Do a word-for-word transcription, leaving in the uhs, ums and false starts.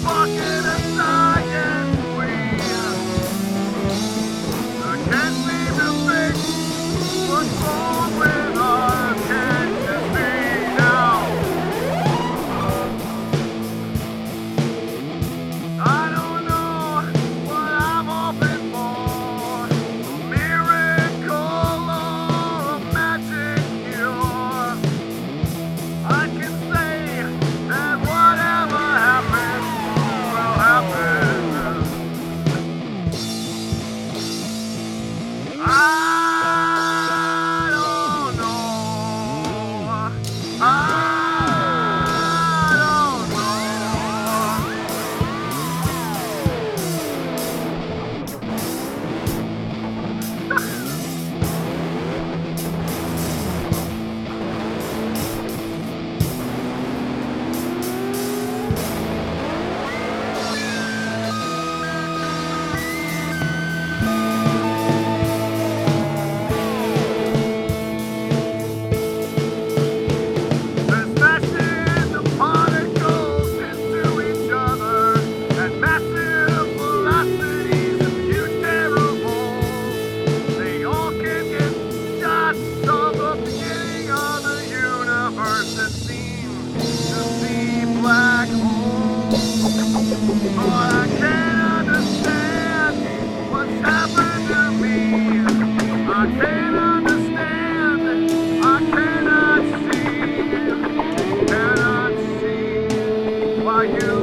Fucking a science queen. I can't seem to fix what's wrong with us. Can't you see now? I don't know what I'm hoping for. A miracle or a magic cure. I can say that whatever happens will happen. I don't know. I don't know. They're smashing the particles into each other at massive velocities and huge terrible. They all can get shots of the beginning of the universe that seems to see black holes. But I can't understand what's happened to me. I can't understand. I cannot see. Cannot see why you